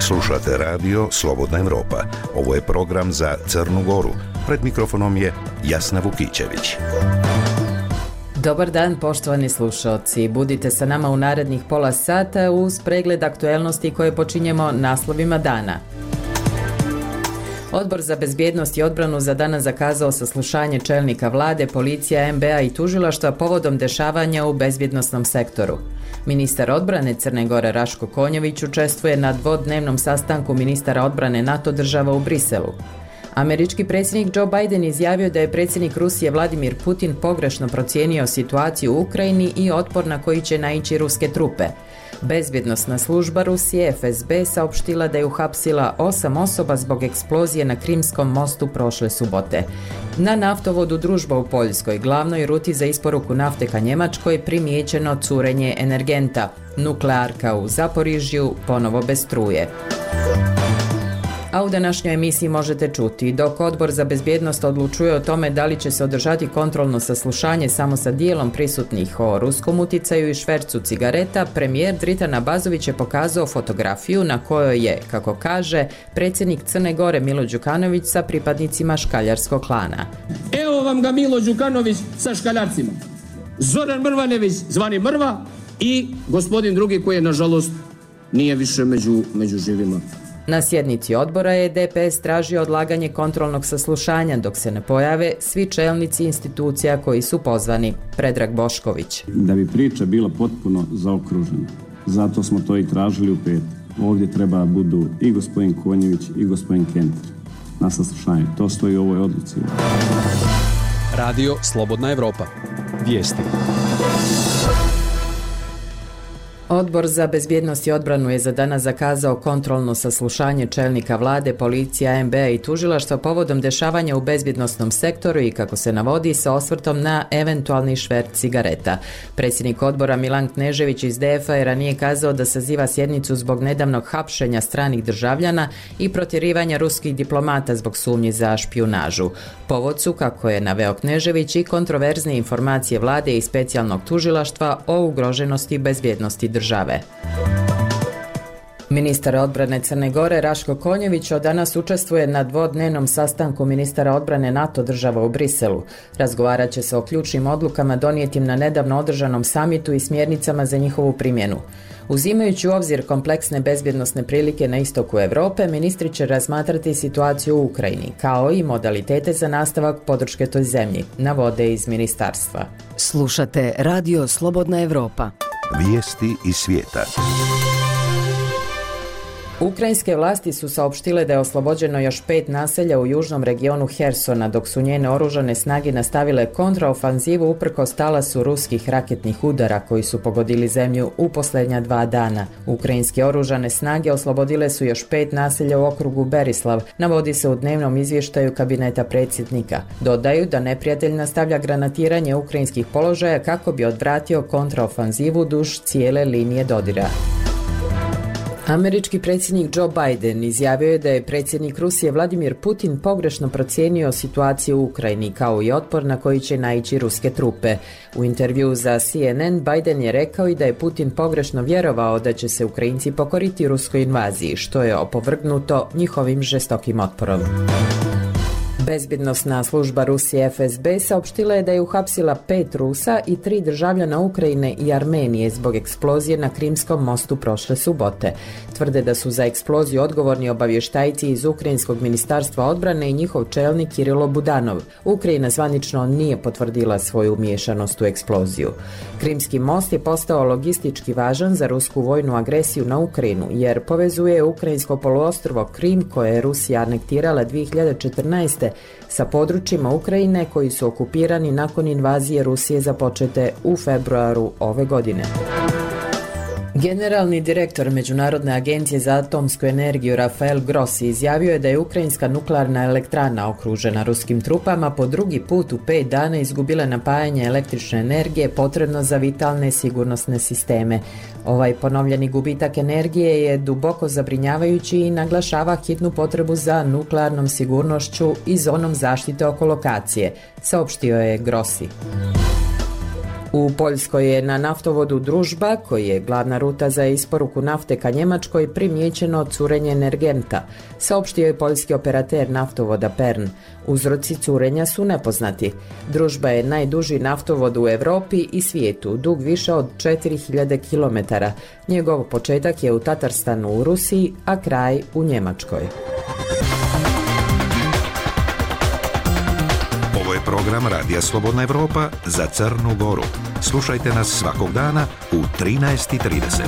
Slušate radio Slobodna Evropa. Ovo je program za Crnu Goru. Pred mikrofonom je Jasna Vukićević. Dobar dan, poštovani slušalci. Budite sa nama u narednih pola sata uz pregled aktuelnosti koje počinjemo naslovima dana. Odbor za bezbjednost i odbranu za danas zakazao saslušanje čelnika vlade, policija, MBA i tužilaštva povodom dešavanja u bezbjednosnom sektoru. Ministar odbrane Crne Gore Raško Konjević učestvuje na dvodnevnom sastanku ministara odbrane NATO država u Briselu. Američki predsjednik Joe Biden izjavio da je predsjednik Rusije Vladimir Putin pogrešno procijenio situaciju u Ukrajini i otpor na koji će naići ruske trupe. Bezbjednosna služba Rusije FSB saopštila da je uhapsila 8 osoba zbog eksplozije na Krimskom mostu prošle subote. Na naftovodu Družba u Poljskoj, glavnoj ruti za isporuku nafte ka Njemačkoj, primijećeno curenje energenta. Nuklearka u Zaporižju ponovo bez struje. A u današnjoj emisiji možete čuti, dok Odbor za bezbjednost odlučuje o tome da li će se održati kontrolno saslušanje samo sa dijelom prisutnih o ruskom uticaju i švercu cigareta, premijer Dritan Abazović je pokazao fotografiju na kojoj je, kako kaže, predsjednik Crne Gore Milo Đukanović sa pripadnicima škaljarskog klana. Evo vam ga Milo Đukanović sa škaljarcima. Zoran Mrvanević, zvani Mrva, i gospodin drugi koji je, nažalost, nije više među živima. Na sjednici odbora je DPS tražio odlaganje kontrolnog saslušanja dok se ne pojave svi čelnici institucija koji su pozvani. Predrag Bošković. Da bi priča bila potpuno zaokružena. Zato smo to i tražili u petak. Ovdje treba budu i gospodin Konjević i gospodin Kenter na saslušanju. To stoji u ovoj odluci. Radio Slobodna Evropa. Vijesti. Odbor za bezbjednost i odbranu je za danas zakazao kontrolno saslušanje čelnika vlade, policija, MBA i tužilaštva povodom dešavanja u bezbjednosnom sektoru i, kako se navodi, sa osvrtom na eventualni šverc cigareta. Predsjednik odbora Milan Knežević iz DF-a je ranije kazao da saziva sjednicu zbog nedavnog hapšenja stranih državljana i protjerivanja ruskih diplomata zbog sumnji za špijunažu. Povod su, kako je naveo Knežević, i kontroverzne informacije vlade i specijalnog tužilaštva o ugroženosti bezbjednosti države. Ministar odbrane Crne Gore Raško Konjević od danas učestvuje na dvodnevnom sastanku ministara odbrane NATO država u Briselu. Razgovarat će se o ključnim odlukama donijetim na nedavno održanom samitu i smjernicama za njihovu primjenu. Uzimajući u obzir kompleksne bezbjednosne prilike na istoku Europe, ministri će razmatrati situaciju u Ukrajini, kao i modalitete za nastavak podrške toj zemlji, navode iz ministarstva. Slušate Radio Slobodna Evropa. Vijesti iz svijeta. Ukrajinske vlasti su saopštile da je oslobođeno još 5 naselja u južnom regionu Hersona, dok su njene oružane snage nastavile kontraofanzivu uprkos talasu ruskih raketnih udara koji su pogodili zemlju u posljednja 2 dana. Ukrajinske oružane snage oslobodile su još 5 naselja u okrugu Berislav, navodi se u dnevnom izvještaju kabineta predsjednika. Dodaju da neprijatelj nastavlja granatiranje ukrajinskih položaja kako bi odvratio kontraofanzivu duž cijele linije dodira. Američki predsjednik Joe Biden izjavio je da je predsjednik Rusije Vladimir Putin pogrešno procijenio situaciju u Ukrajini, kao i otpor na koji će naići ruske trupe. U intervjuu za CNN Biden je rekao i da je Putin pogrešno vjerovao da će se Ukrajinci pokoriti ruskoj invaziji, što je opovrgnuto njihovim žestokim otporom. Bezbjednosna služba Rusije FSB saopštila je da je uhapsila 5 Rusa i 3 državljana Ukrajine i Armenije zbog eksplozije na Krimskom mostu prošle subote. Tvrde da su za eksploziju odgovorni obavještajci iz Ukrajinskog ministarstva odbrane i njihov čelnik Kirilo Budanov. Ukrajina zvanično nije potvrdila svoju umiješanost u eksploziju. Krimski most je postao logistički važan za rusku vojnu agresiju na Ukrajinu, jer povezuje ukrajinsko poluostrvo Krim, koje je Rusija anektirala 2014. sa područjima Ukrajine koji su okupirani nakon invazije Rusije započete u februaru ove godine. Generalni direktor Međunarodne agencije za atomsku energiju Rafael Grossi izjavio je da je ukrajinska nuklearna elektrana okružena ruskim trupama po drugi put u 5 dana izgubila napajanje električne energije potrebno za vitalne sigurnosne sisteme. Ovaj ponovljeni gubitak energije je duboko zabrinjavajući i naglašava hitnu potrebu za nuklearnom sigurnošću i zonom zaštite oko lokacije, saopštio je Grossi. U Poljskoj je na naftovodu Družba, koji je glavna ruta za isporuku nafte ka Njemačkoj, primijećeno curenje energenta, saopštio je poljski operater naftovoda Pern. Uzroci curenja su nepoznati. Družba je najduži naftovod u Europi i svijetu, dug više od 4000 km. Njegov početak je u Tatarstanu u Rusiji, a kraj u Njemačkoj. Ovo je program Radija Slobodna Evropa za Crnu Goru. Slušajte nas svakog dana u 13:30.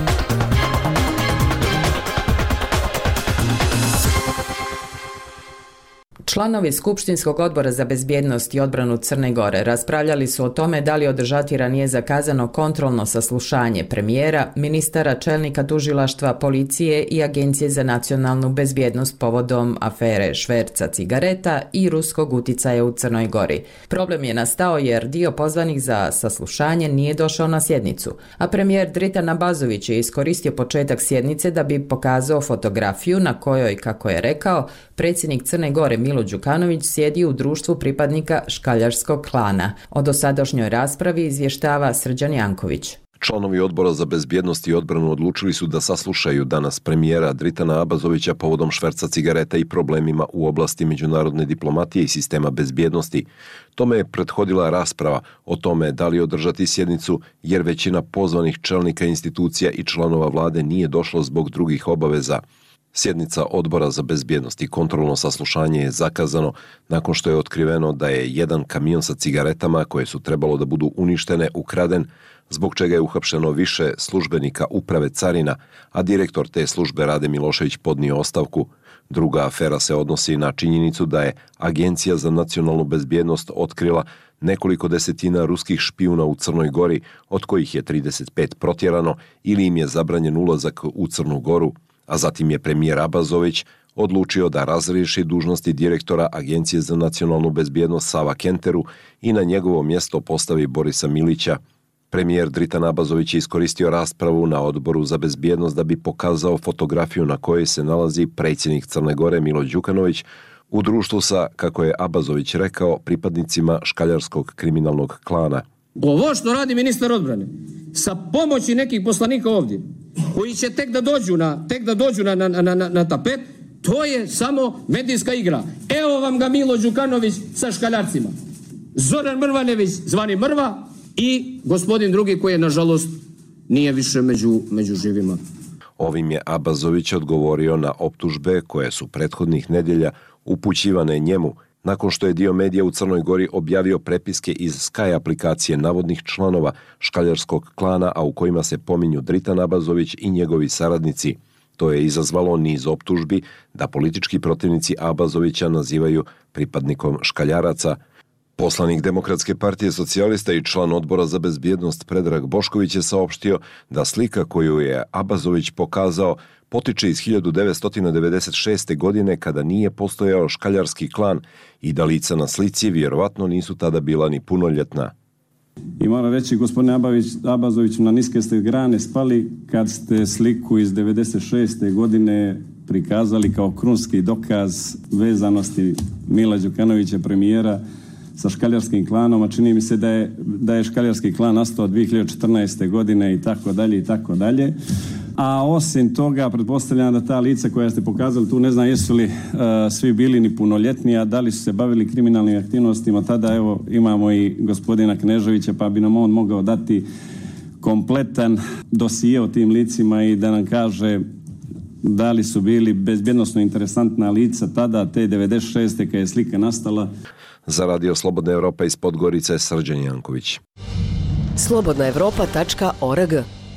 Članovi Skupštinskog odbora za bezbjednost i odbranu Crne Gore raspravljali su o tome da li održati ranije zakazano kontrolno saslušanje premijera, ministara, čelnika tužilaštva, policije i Agencije za nacionalnu bezbjednost povodom afere šverca cigareta i ruskog uticaja u Crnoj Gori. Problem je nastao jer dio pozvanih za saslušanje nije došao na sjednicu, a premijer Dritan Abazović je iskoristio početak sjednice da bi pokazao fotografiju na kojoj, kako je rekao, predsjednik Crne Gore Milo Đukanović sjedi u društvu pripadnika škaljarskog klana. O dosadašnjoj raspravi izvještava Srđan Janković. Članovi odbora za bezbjednost i odbranu odlučili su da saslušaju danas premijera Dritana Abazovića povodom šverca cigareta i problemima u oblasti međunarodne diplomatije i sistema bezbjednosti. Tome je prethodila rasprava o tome da li održati sjednicu, jer većina pozvanih čelnika institucija i članova vlade nije došlo zbog drugih obaveza. Sjednica odbora za bezbjednost i kontrolno saslušanje je zakazano nakon što je otkriveno da je jedan kamion sa cigaretama koje su trebalo da budu uništene ukraden, zbog čega je uhapšeno više službenika uprave carina, a direktor te službe Rade Milošević podnio ostavku. Druga afera se odnosi na činjenicu da je Agencija za nacionalnu bezbjednost otkrila nekoliko desetina ruskih špijuna u Crnoj Gori, od kojih je 35 protjerano ili im je zabranjen ulazak u Crnu Goru, a zatim je premijer Abazović odlučio da razriješi dužnosti direktora Agencije za nacionalnu bezbjednost Sava Kenteru i na njegovo mjesto postavi Borisa Milića. Premijer Dritan Abazović je iskoristio raspravu na odboru za bezbjednost da bi pokazao fotografiju na kojoj se nalazi predsjednik Crne Gore Milo Đukanović u društvu sa, kako je Abazović rekao, pripadnicima škaljarskog kriminalnog klana. Ovo što radi ministar odbrane sa pomoći nekih poslanika ovdje, koji će tek da dođu na tapet, to je samo medijska igra. Evo vam ga Milo Đukanović sa škaljarcima. Zoran Mrvanević, zvani Mrva, i gospodin drugi koji je, nažalost, nije više među živima. Ovim je Abazović odgovorio na optužbe koje su prethodnih nedjelja upućivane njemu, nakon što je dio medija u Crnoj Gori objavio prepiske iz Sky aplikacije navodnih članova škaljarskog klana, a u kojima se pominju Dritan Abazović i njegovi saradnici. To je izazvalo niz optužbi da politički protivnici Abazovića nazivaju pripadnikom škaljaraca. Poslanik Demokratske partije socijalista i član odbora za bezbjednost Predrag Bošković je saopštio da slika koju je Abazović pokazao potiče iz 1996. godine kada nije postojao škaljarski klan i da lica na slici vjerovatno nisu tada bila ni punoljetna. I moram reći, gospodine Abazović, na niske ste grane spali kad ste sliku iz 96. godine prikazali kao krunski dokaz vezanosti Mila Đukanovića, premijera, sa škaljarskim klanom, a čini mi se da je škaljarski klan nastao 2014. godine i tako dalje. A osim toga, pretpostavljam da ta lica koja ste pokazali tu, ne znam jesu li svi bili ni punoljetni, a da li su se bavili kriminalnim aktivnostima, tada evo imamo i gospodina Kneževića, pa bi nam on mogao dati kompletan dosije o tim licima i da nam kaže da li su bili bezbjednosno interesantna lica tada, te 96. kada je slika nastala. Za Radio Slobodna Evropa iz Podgorice, Srđan Janković. slobodnaevropa.org.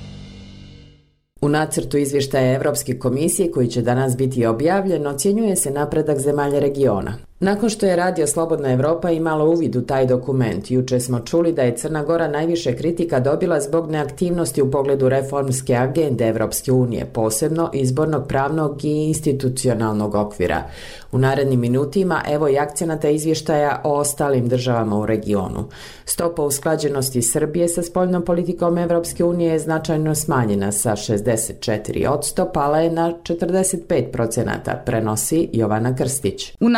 U nacrtu izvještaja Europske komisije koji će danas biti objavljen ocjenjuje se napredak zemalja regiona. Nakon što je Radio Slobodna Evropa imala uvid u taj dokument, juče smo čuli da je Crna Gora najviše kritika dobila zbog neaktivnosti u pogledu reformske agende Evropske unije, posebno izbornog, pravnog i institucionalnog okvira. U narednim minutima evo i akcenata izvještaja o ostalim državama u regionu. Stopa usklađenosti Srbije sa spoljnom politikom Evropske unije je značajno smanjena sa 64%, pala je na 45%, prenosi Jovana Krstić. U nacrtu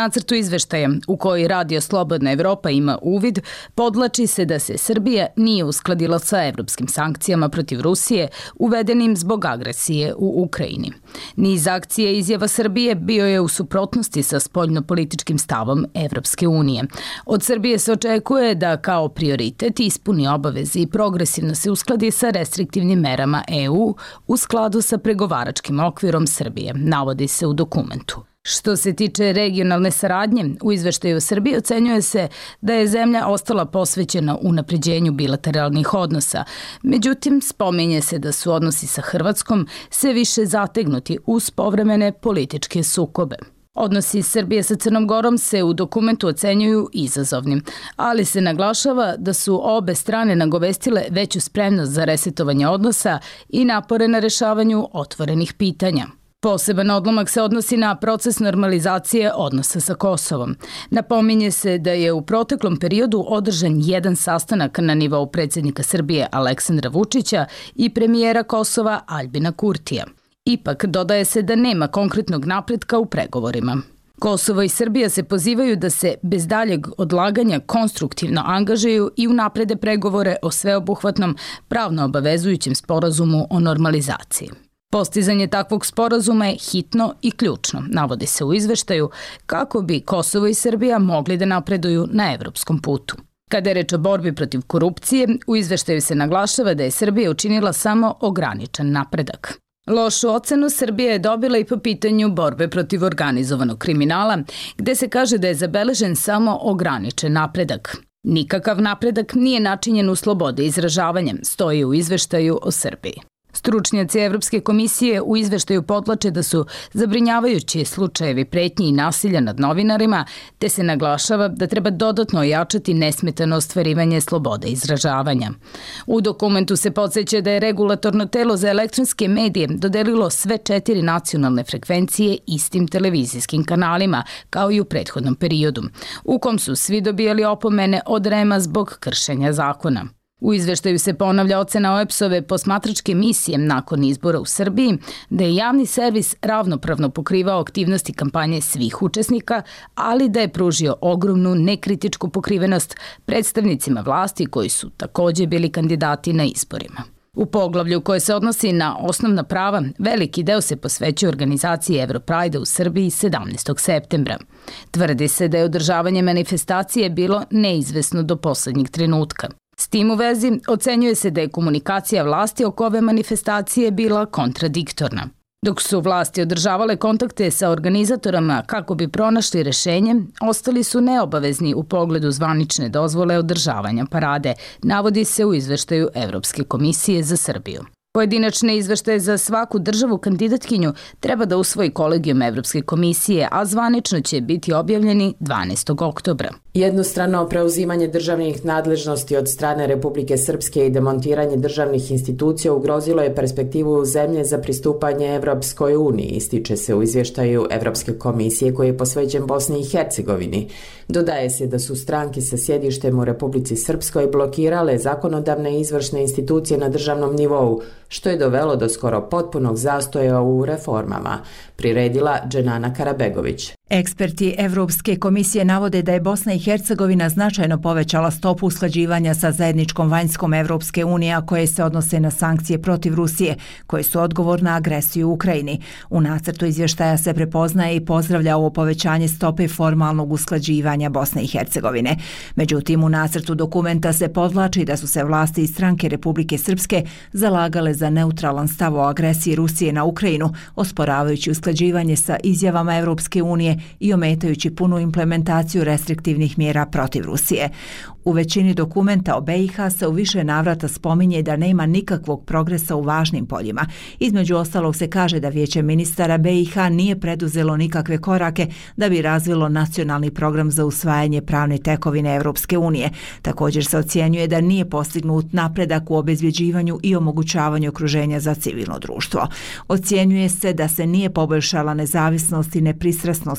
izveštaja u koji Radio Slobodna Evropa ima uvid, podlači se da se Srbija nije uskladila sa evropskim sankcijama protiv Rusije uvedenim zbog agresije u Ukrajini. Niz akcija i izjava Srbije bio je u suprotnosti sa spoljnopolitičkim stavom Evropske unije. Od Srbije se očekuje da kao prioritet ispuni obaveze i progresivno se uskladi sa restriktivnim merama EU u skladu sa pregovaračkim okvirom Srbije, navodi se u dokumentu. Što se tiče regionalne saradnje, u izveštaju Srbije ocenjuje se da je zemlja ostala posvećena unapređenju bilateralnih odnosa. Međutim, spominje se da su odnosi sa Hrvatskom sve više zategnuti uz povremene političke sukobe. Odnosi Srbije sa Crnom Gorom se u dokumentu ocenjuju izazovnim, ali se naglašava da su obe strane nagovestile veću spremnost za resetovanje odnosa i napore na rešavanju otvorenih pitanja. Poseban odlomak se odnosi na proces normalizacije odnosa sa Kosovom. Napominje se da je u proteklom periodu održan jedan sastanak na nivou predsjednika Srbije Aleksandra Vučića i premijera Kosova Aljbina Kurtija. Ipak, dodaje se da nema konkretnog napretka u pregovorima. Kosovo i Srbija se pozivaju da se bez daljeg odlaganja konstruktivno angažuju i unaprede pregovore o sveobuhvatnom pravno obavezujućem sporazumu o normalizaciji. Postizanje takvog sporazuma je hitno i ključno, navodi se u izveštaju, kako bi Kosovo i Srbija mogli da napreduju na evropskom putu. Kada je reč o borbi protiv korupcije, u izveštaju se naglašava da je Srbija učinila samo ograničen napredak. Lošu ocenu Srbija je dobila i po pitanju borbe protiv organizovanog kriminala, gde se kaže da je zabeležen samo ograničen napredak. Nikakav napredak nije načinjen u slobodi izražavanja, stoji u izveštaju o Srbiji. Stručnjaci Evropske komisije u izveštaju podlače da su zabrinjavajući slučajevi pretnji i nasilja nad novinarima, te se naglašava da treba dodatno ojačati nesmetano ostvarivanje slobode izražavanja. U dokumentu se podsjeća da je regulatorno telo za elektronske medije dodelilo sve 4 nacionalne frekvencije istim televizijskim kanalima, kao i u prethodnom periodu, u kom su svi dobijali opomene od REM-a zbog kršenja zakona. U izveštaju se ponavlja ocena OEBS-ove posmatračke misije nakon izbora u Srbiji da je javni servis ravnopravno pokrivao aktivnosti kampanje svih učesnika, ali da je pružio ogromnu nekritičku pokrivenost predstavnicima vlasti koji su takođe bili kandidati na izborima. U poglavlju koje se odnosi na osnovna prava, veliki deo se posvećuje organizaciji Europride u Srbiji 17. septembra. Tvrdi se da je održavanje manifestacije bilo neizvesno do poslednjeg trenutka. S tim u vezi ocenjuje se da je komunikacija vlasti oko ove manifestacije bila kontradiktorna. Dok su vlasti održavale kontakte sa organizatorama kako bi pronašli rešenje, ostali su neobavezni u pogledu zvanične dozvole održavanja parade, navodi se u izveštaju Evropske komisije za Srbiju. Pojedinačne izveštaje za svaku državu kandidatkinju treba da usvoji kolegijum Evropske komisije, a zvanično će biti objavljeni 12. oktobra. Jednostrano preuzimanje državnih nadležnosti od strane Republike Srpske i demontiranje državnih institucija ugrozilo je perspektivu zemlje za pristupanje Evropskoj uniji, ističe se u izvještaju Evropske komisije koji je posvećen Bosni i Hercegovini. Dodaje se da su stranke sa sjedištem u Republici Srpskoj blokirale zakonodavne i izvršne institucije na državnom nivou, što je dovelo do skoro potpunog zastoja u reformama, priredila Dženana Karabegović. Eksperti Evropske komisije navode da je Bosna i Hercegovina značajno povećala stopu usklađivanja sa zajedničkom vanjskom Evropske unije, a koje se odnose na sankcije protiv Rusije, koje su odgovor na agresiju u Ukrajini. U nacrtu izvještaja se prepoznaje i pozdravlja ovo povećanje stope formalnog usklađivanja Bosne i Hercegovine. Međutim, u nacrtu dokumenta se podvlači da su se vlasti i stranke Republike Srpske zalagale za neutralan stav o agresiji Rusije na Ukrajinu, osporavajući usklađivanje sa izjavama Evropske unije i ometajući punu implementaciju restriktivnih mjera protiv Rusije. U većini dokumenta o BiH se u više navrata spominje da nema nikakvog progresa u važnim poljima. Između ostalog se kaže da Vijeće ministara BiH nije preduzelo nikakve korake da bi razvilo nacionalni program za usvajanje pravne tekovine Evropske unije. Također se ocjenjuje da nije postignut napredak u obezbjeđivanju i omogućavanju okruženja za civilno društvo. Ocjenjuje se da se nije poboljšala nezavisnost i nepristrasnost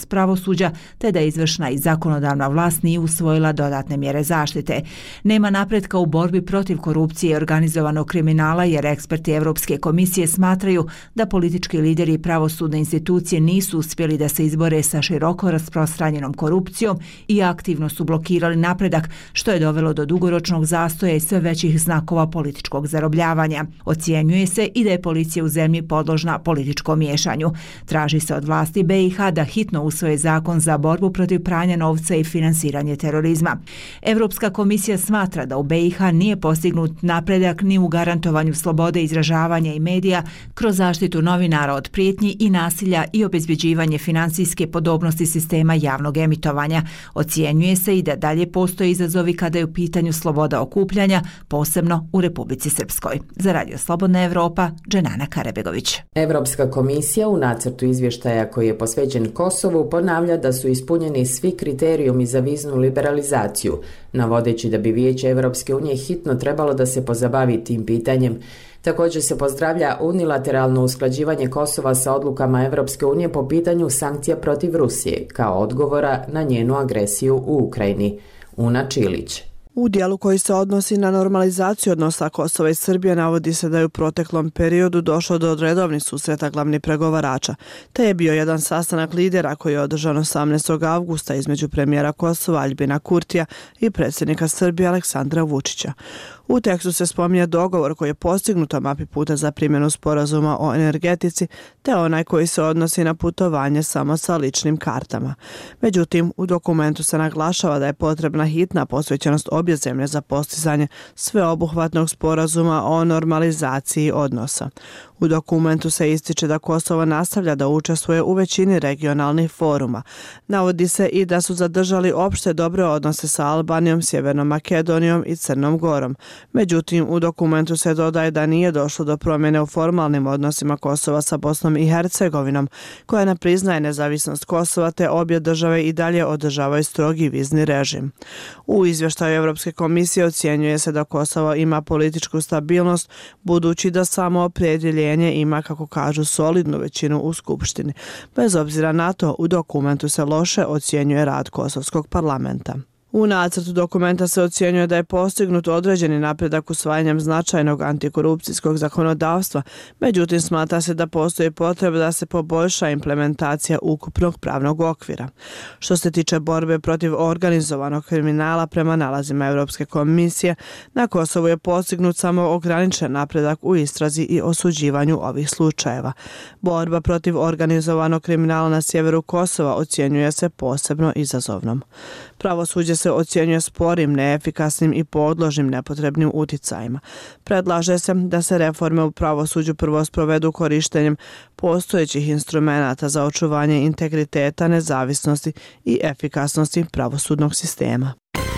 nezavisnost pravosuđa, te da izvršna i zakonodavna vlast nije usvojila dodatne mjere zaštite. Nema napretka u borbi protiv korupcije i organizovanog kriminala jer eksperti Europske komisije smatraju da politički lideri i pravosudne institucije nisu uspjeli da se izbore sa široko rasprostranjenom korupcijom i aktivno su blokirali napredak, što je dovelo do dugoročnog zastoja i sve većih znakova političkog zarobljavanja. Ocjenjuje se i da je policija u zemlji podložna političkom miješanju. Traži se od vlasti BiH da hitno usvoje zakon za borbu protiv pranja novca i finansiranje terorizma. Europska komisija smatra da u BiH nije postignut napredak ni u garantovanju slobode izražavanja i medija kroz zaštitu novinara od prijetnji i nasilja i obezbeđivanje financijske podobnosti sistema javnog emitovanja. Ocjenjuje se i da dalje postoje izazovi kada je u pitanju sloboda okupljanja, posebno u Republici Srpskoj. Za Radio Slobodna Evropa, Dženana Karebegović. Europska komisija u nacrtu izvještaja koji je posvećen Kosovu ponavlja da su ispunjeni svi kriterijumi za viznu liberalizaciju, navodeći da bi Vijeće Europske unije hitno trebalo da se pozabavi tim pitanjem. Također se pozdravlja unilateralno usklađivanje Kosova sa odlukama Europske unije po pitanju sankcija protiv Rusije, kao odgovora na njenu agresiju u Ukrajini. Una Čilić. U dijelu koji se odnosi na normalizaciju odnosa Kosova i Srbije navodi se da je u proteklom periodu došlo do redovnih susreta glavnih pregovarača, te je bio jedan sastanak lidera koji je održan 18. avgusta između premijera Kosova Aljbina Kurtija i predsjednika Srbije Aleksandra Vučića. U tekstu se spominje dogovor koji je postignut o mapi puta za primjenu sporazuma o energetici, te onaj koji se odnosi na putovanje samo sa ličnim kartama. Međutim, u dokumentu se naglašava da je potrebna hitna posvećenost obje zemlje za postizanje sveobuhvatnog sporazuma o normalizaciji odnosa. U dokumentu se ističe da Kosovo nastavlja da učestvuje u većini regionalnih foruma. Navodi se i da su zadržali opšte dobre odnose sa Albanijom, Sjevernom Makedonijom i Crnom Gorom. Međutim, u dokumentu se dodaje da nije došlo do promjene u formalnim odnosima Kosova sa Bosnom i Hercegovinom, koja ne priznaje nezavisnost Kosova, te obje države i dalje održavaju strogi vizni režim. U izvještaju Europske komisije ocjenjuje se da Kosovo ima političku stabilnost, budući da samo opredjeljenje ima, kako kažu, solidnu većinu u Skupštini. Bez obzira na to, u dokumentu se loše ocjenjuje rad Kosovskog parlamenta. U nacrtu dokumenta se ocjenjuje da je postignut određeni napredak usvajanjem značajnog antikorupcijskog zakonodavstva, međutim smatra se da postoji potreba da se poboljša implementacija ukupnog pravnog okvira. Što se tiče borbe protiv organizovanog kriminala prema nalazima Europske komisije, na Kosovu je postignut samo ograničen napredak u istrazi i osuđivanju ovih slučajeva. Borba protiv organizovanog kriminala na sjeveru Kosova ocjenjuje se posebno izazovnom. Pravosuđe se ocjenjuje sporim, neefikasnim i podložnim nepotrebnim uticajima. Predlaže se da se reforme u pravosuđu prvo sprovedu korištenjem postojećih instrumenata za očuvanje integriteta, nezavisnosti i efikasnosti pravosudnog sistema.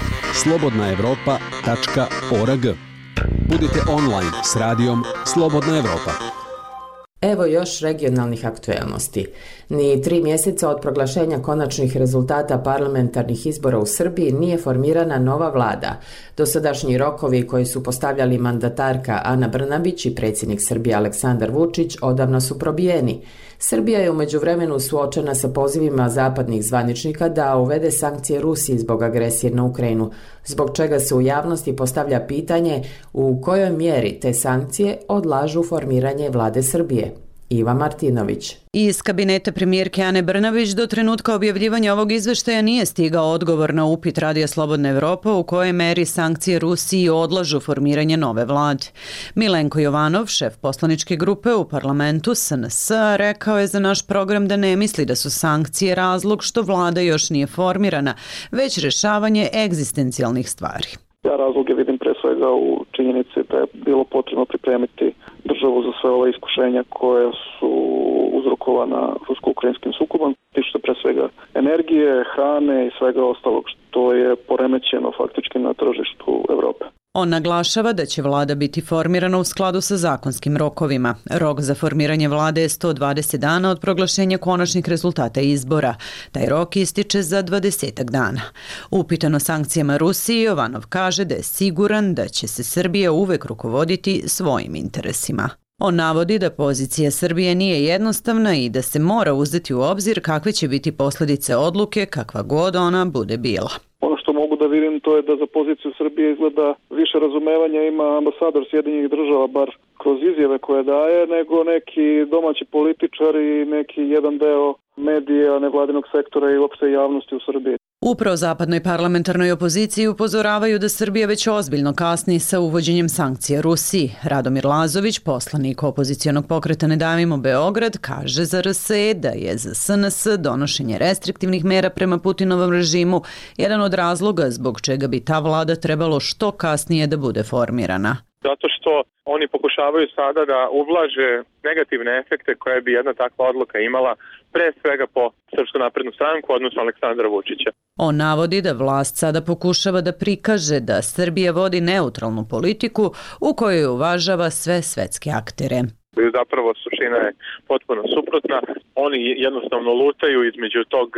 slobodnaevropa.org. Budite online s radijom Slobodna Evropa. Evo još regionalnih aktuelnosti. Ni 3 mjeseca od proglašenja konačnih rezultata parlamentarnih izbora u Srbiji nije formirana nova vlada. Dosadašnji rokovi koji su postavljali mandatarka Ana Brnabić i predsjednik Srbije Aleksandar Vučić odavno su probijeni. Srbija je u međuvremenu suočena sa pozivima zapadnih zvaničnika da uvede sankcije Rusiji zbog agresije na Ukrajinu, zbog čega se u javnosti postavlja pitanje u kojoj mjeri te sankcije odlažu formiranje vlade Srbije. Iva Martinović. Iz kabineta premijerke Ane Brnabić do trenutka objavljivanja ovog izveštaja nije stigao odgovor na upit Radija Slobodna Evropa u kojoj meri sankcije Rusiji odlažu formiranje nove vlade. Milenko Jovanov, šef poslaničke grupe u parlamentu SNS, rekao je za naš program da ne misli da su sankcije razlog što vlada još nije formirana, već rešavanje egzistencijalnih stvari. Ja razloge vidim pre svega u činjenici da je bilo potrebno pripremiti državu za sve ove iskušenja koje su uzrokovana rusko-ukrajinskim sukobom, tiče se pre svega energije, hrane i svega ostalog što je poremećeno faktički na tržištu Evrope. On naglašava da će vlada biti formirana u skladu sa zakonskim rokovima. Rok za formiranje vlade je 120 dana od proglašenja konačnih rezultata izbora. Taj rok ističe za 20 dana. Upitan o sankcijama Rusiji, Jovanov kaže da je siguran da će se Srbija uvek rukovoditi svojim interesima. On navodi da pozicija Srbije nije jednostavna i da se mora uzeti u obzir kakve će biti posljedice odluke, kakva god ona bude bila. Ono što mogu da vidim to je da za poziciju Srbije izgleda više razumevanja ima ambasador Sjedinjenih država, bar kroz izjave koje daje, nego neki domaći političar i neki jedan deo medija, nevladinog sektora i uopšte javnosti u Srbiji. U prozapadnoj parlamentarnoj opoziciji upozoravaju da Srbija već ozbiljno kasni sa uvođenjem sankcija Rusiji. Radomir Lazović, poslanik opozicionog pokreta Ne davimo Beograd, kaže za RS da je za SNS donošenje restriktivnih mera prema Putinovom režimu jedan od razloga zbog čega bi ta vlada trebalo što kasnije da bude formirana. Zato što oni pokušavaju sada da ublaže negativne efekte koje bi jedna takva odluka imala, pre svega po Srpsku naprednu stranku, odnosno Aleksandra Vučića. On navodi da vlast sada pokušava da prikaže da Srbija vodi neutralnu politiku u kojoj uvažava sve svetske aktere. Zapravo suština je potpuno suprotna. Oni jednostavno lutaju između tog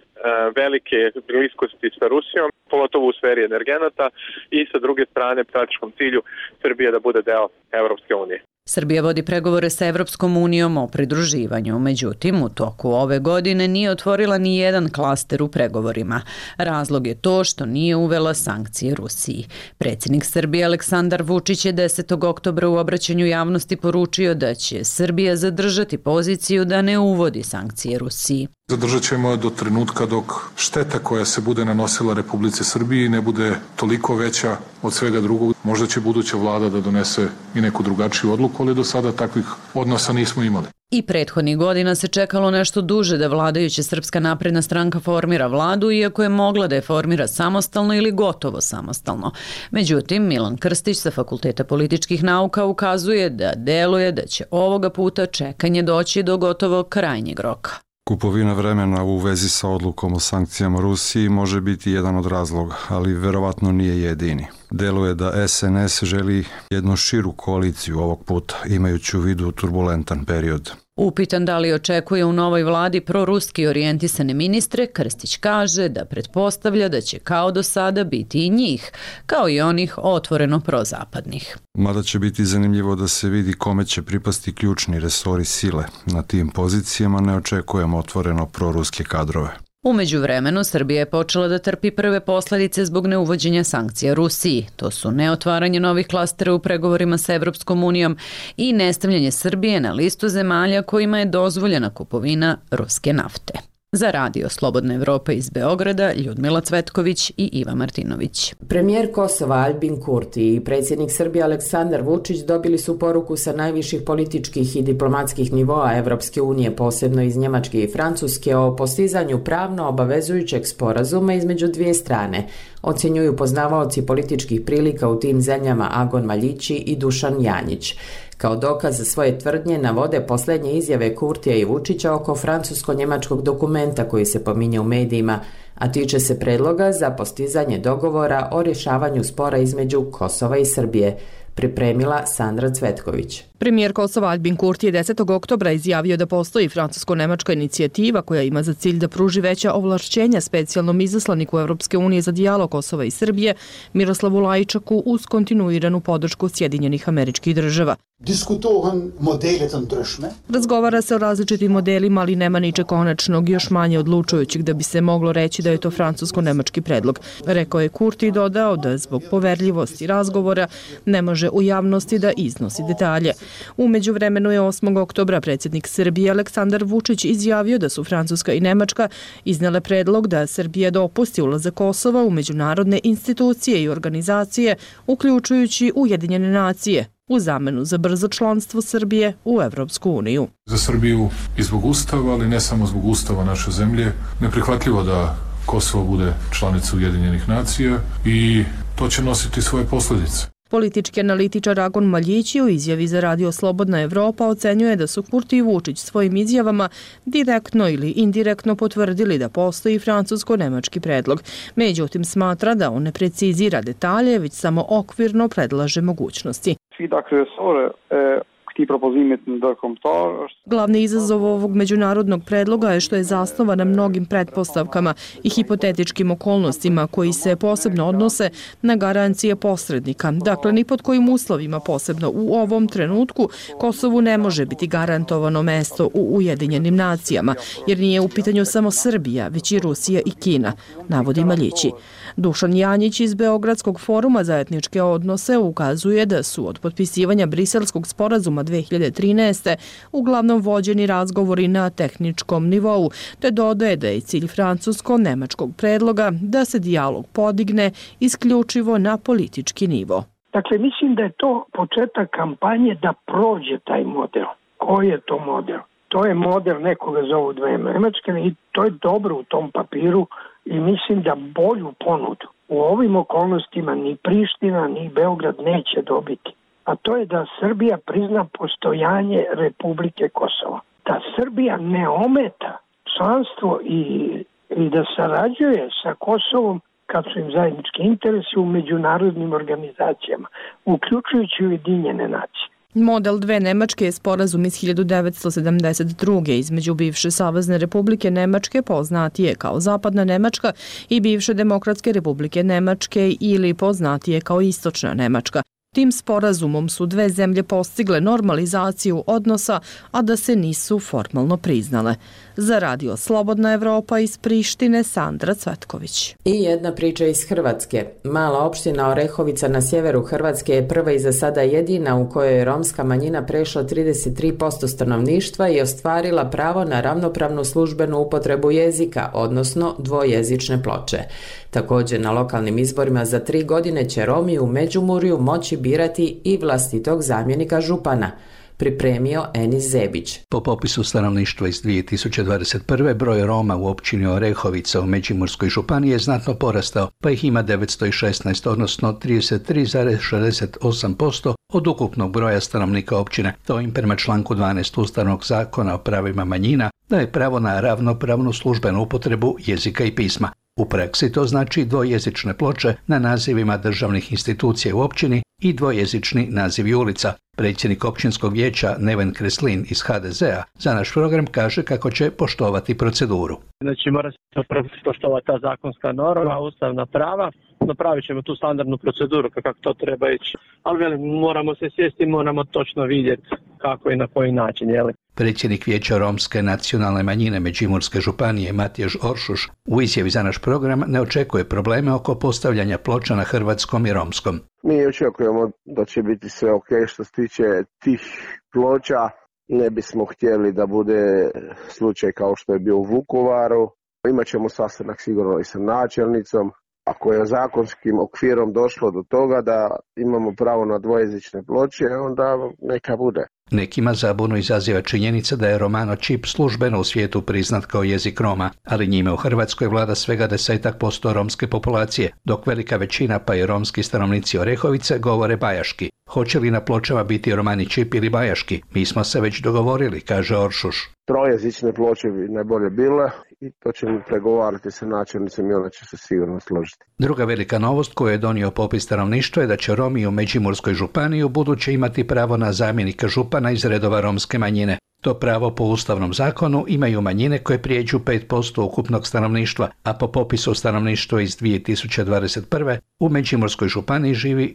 velike bliskosti sa Rusijom, pogotovo u sferi energenata, i sa druge strane strateškom cilju Srbije da bude deo Evropske unije. Srbija vodi pregovore sa Evropskom unijom o pridruživanju, međutim u toku ove godine nije otvorila ni jedan klaster u pregovorima. Razlog je to što nije uvela sankcije Rusiji. Predsjednik Srbije Aleksandar Vučić je 10. oktobra u obraćanju javnosti poručio da će Srbija zadržati poziciju da ne uvodi sankcije Rusiji. Zadržat ćemo do trenutka dok šteta koja se bude nanosila Republici Srbiji ne bude toliko veća od svega drugog. Možda će buduća vlada da donese i neku drugačiju odluku, ali do sada takvih odnosa nismo imali. I prethodnih godina se čekalo nešto duže da vladajuća Srpska napredna stranka formira vladu, iako je mogla da je formira samostalno ili gotovo samostalno. Međutim, Milan Krstić sa Fakulteta političkih nauka ukazuje da deluje da će ovoga puta čekanje doći do gotovo krajnjeg roka. Kupovina vremena u vezi sa odlukom o sankcijama Rusiji može biti jedan od razloga, ali verovatno nije jedini. Deluje da SNS želi jednu širu koaliciju ovog puta, imajući u vidu turbulentan period. Upitan da li očekuje u novoj vladi proruski orijentisane ministre, Krstić kaže da pretpostavlja da će kao do sada biti i njih, kao i onih otvoreno prozapadnih. Mada će biti zanimljivo da se vidi kome će pripasti ključni resori sile. Na tim pozicijama ne očekujemo otvoreno proruske kadrove. U međuvremenu, Srbija je počela da trpi prve posljedice zbog neuvođenja sankcija Rusiji. To su neotvaranje novih klastera u pregovorima sa Evropskom unijom i nestavljanje Srbije na listu zemalja kojima je dozvoljena kupovina ruske nafte. Za Radio Slobodna Evropa iz Beograda, Ljudmila Cvetković i Iva Martinović. Premijer Kosova Aljbin Kurti i predsjednik Srbije Aleksandar Vučić dobili su poruku sa najviših političkih i diplomatskih nivoa Evropske unije, posebno iz Njemačke i Francuske, o postizanju pravno obavezujućeg sporazuma između dvije strane, ocjenjuju poznavaoci političkih prilika u tim zemljama Agon Maljići i Dušan Janjić. Kao dokaz za svoje tvrdnje navode posljednje izjave Kurtija i Vučića oko francusko-njemačkog dokumenta koji se pominje u medijima, a tiče se predloga za postizanje dogovora o rješavanju spora između Kosova i Srbije, pripremila Sandra Cvetković. Premijer Kosova Aljbin Kurti je 10. oktobra izjavio da postoji francusko-nemačka inicijativa koja ima za cilj da pruži veća ovlašćenja specijalnom izaslaniku Evropske unije za dijalog Kosova i Srbije Miroslavu Lajčaku uz kontinuiranu podršku Sjedinjenih Američkih Država. Razgovara se o različitim modelima, ali nema ničeg konačnog, još manje odlučujućeg da bi se moglo reći da je to francusko-nemački predlog. Rekao je Kurti i dodao da zbog poverljivosti razgovora ne može u javnosti da iznosi detalje. U međuvremenu je 8. oktobra predsjednik Srbije Aleksandar Vučić izjavio da su Francuska i Nemačka iznele predlog da Srbija dopusti ulazak Kosova u međunarodne institucije i organizacije, uključujući Ujedinjene nacije, u zamenu za brzo članstvo Srbije u Evropsku uniju. Za Srbiju i zbog Ustava, ali ne samo zbog Ustava naše zemlje, neprihvatljivo da Kosovo bude članica Ujedinjenih nacija i to će nositi svoje posljedice. Politički analitičar Agon Maljići u izjavi za Radio Slobodna Evropa ocenjuje da su Kurti i Vučić svojim izjavama direktno ili indirektno potvrdili da postoji francusko-nemački predlog. Međutim, smatra da on ne precizira detalje, već samo okvirno predlaže mogućnosti. Glavni izazov ovog međunarodnog predloga je što je zasnovan na mnogim pretpostavkama i hipotetičkim okolnostima koji se posebno odnose na garancije posrednika. Dakle, ni pod kojim uslovima, posebno u ovom trenutku, Kosovu ne može biti garantovano mesto u Ujedinjenim nacijama, jer nije u pitanju samo Srbija, već i Rusija i Kina, navodi Maljići. Dušan Janjić iz Beogradskog foruma za etničke odnose ukazuje da su od potpisivanja Briselskog sporazuma 2013. uglavnom vođeni razgovori na tehničkom nivou, te dodaje da je cilj francusko-nemačkog predloga da se dijalog podigne isključivo na politički nivo. Dakle, mislim da je to početak kampanje da prođe taj model. Koji je to model? To je model, nekoga zovu dve Nemačke i to je dobro u tom papiru i mislim da bolju ponudu u ovim okolnostima ni Priština ni Beograd neće dobiti. A to je da Srbija prizna postojanje Republike Kosovo. Da Srbija ne ometa članstvo i da sarađuje sa Kosovom kad su im zajednički interesi u međunarodnim organizacijama, uključujući Ujedinjene nacije. Model dve Nemačke je sporazum iz 1972. između bivše Savezne republike Nemačke, poznatije kao Zapadna Nemačka, i bivše Demokratske republike Nemačke ili poznatije kao Istočna Nemačka. Tim sporazumom su dve zemlje postigle normalizaciju odnosa, a da se nisu formalno priznale. Za Radio Slobodna Evropa iz Prištine, Sandra Cvetković. I jedna priča iz Hrvatske. Mala opština Orehovica na sjeveru Hrvatske je prva i za sada jedina u kojoj je romska manjina prešla 33% stanovništva i ostvarila pravo na ravnopravnu službenu upotrebu jezika, odnosno dvojezične ploče. Također na lokalnim izborima za 3 godine će Romi u Međimurju moći birati i vlastitog zamjenika župana, pripremio Enis Zebić. Po popisu stanovništva iz 2021. broj Roma u općini Orehovica u Međimurskoj županiji je znatno porastao, pa ih ima 916, odnosno 33,68% od ukupnog broja stanovnika općine. To im prema članku 12 Ustavnog zakona o pravima manjina daje pravo na ravnopravnu službenu upotrebu jezika i pisma. U praksi to znači dvojezične ploče na nazivima državnih institucija u općini i dvojezični nazivi ulica. Predsjednik općinskog vijeća Neven Kreslin iz HDZ-a za naš program kaže kako će poštovati proceduru. Znači mora se poštovati ta zakonska norma, ustavna prava. Napravit ćemo tu standardnu proceduru kako to treba ići. Ali moramo se sjesti, moramo točno vidjeti kako i na koji način. Predsjednik vijeća romske nacionalne manjine Međimurske županije Matjaž Oršuš u izjavi za naš program ne očekuje probleme oko postavljanja ploča na hrvatskom i romskom. Mi očekujemo da će biti sve ok što se tiče tih ploča. Ne bismo htjeli da bude slučaj kao što je bio u Vukovaru. Imaćemo sastanak sigurno i sa načelnicom. Ako je zakonskim okvirom došlo do toga da imamo pravo na dvojezične ploče, onda neka bude. Nekima zabunu izaziva činjenica da je romano čip službeno u svijetu priznat kao jezik Roma, ali njime u Hrvatskoj vlada svega 10% romske populacije, dok velika većina pa i romski stanovnici Orehovice govore bajaški. Hoće li na pločama biti romani čip ili bajaški? Mi smo se već dogovorili, kaže Oršuš. Trojezične ploče bi najbolje bile i to ćemo pregovarati sa načelnicom i ona će se sigurno složiti. Druga velika novost koju je donio popis stanovništva je da će Romi u Međimurskoj županiji ubuduće imati pravo na zamjenika župana iz redova romske manjine. To pravo po ustavnom zakonu imaju manjine koje prijeđu 5% ukupnog stanovništva, a po popisu stanovništva iz 2021. u Međimurskoj županiji živi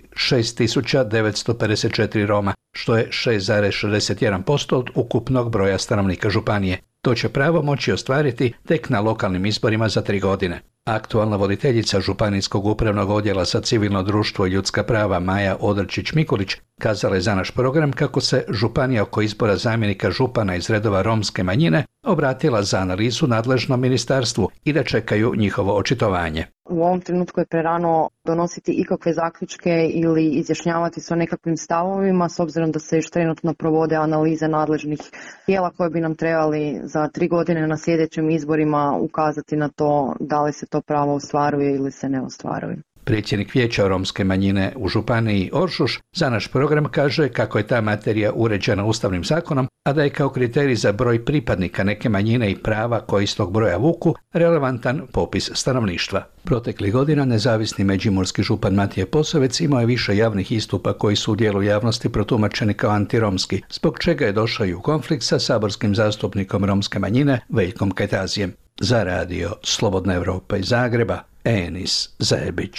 6.954 Roma, što je 6,61% od ukupnog broja stanovnika županije. To će pravo moći ostvariti tek na lokalnim izborima za 3 godine. Aktualna voditeljica Županijskog upravnog odjela za civilno društvo i ljudska prava Maja Odrčić-Mikulić kazala je za naš program kako se županija oko izbora zamjenika župana iz redova romske manjine obratila za analizu nadležnom ministarstvu i da čekaju njihovo očitovanje. U ovom trenutku je prerano donositi ikakve zaključke ili izjašnjavati se o nekakvim stavovima s obzirom da se još trenutno provode analize nadležnih tijela koje bi nam trebali za 3 godine na sljedećim izborima ukazati na to da li se to pravo ostvaruje ili se ne ostvaruje. Predsjednik vijeća romske manjine u županiji Oršuš za naš program kaže kako je ta materija uređena ustavnim zakonom, a da je kao kriterij za broj pripadnika neke manjine i prava koji iz tog broja vuku relevantan popis stanovništva. Proteklih godina nezavisni međimurski župan Matije Posavec imao je više javnih istupa koji su u dijelu javnosti protumačeni kao antiromski, zbog čega je došao i u konflikt sa saborskim zastupnikom romske manjine Veljkom Kajtazijem. Za radio Slobodna Evropa iz Zagreba, Enis Zajebić.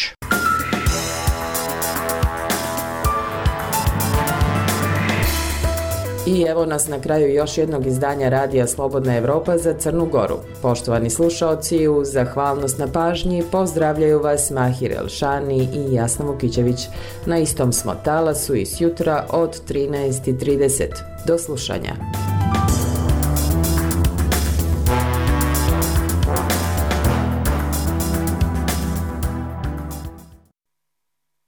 I evo nas na kraju još jednog izdanja radija Slobodna Evropa za Crnu Goru. Poštovani slušaoci, uz zahvalnost na pažnji pozdravljaju vas Mahir Elšani i Jasna Vukićević. Na istom smo talasu i sjutra od 13:30. Do slušanja.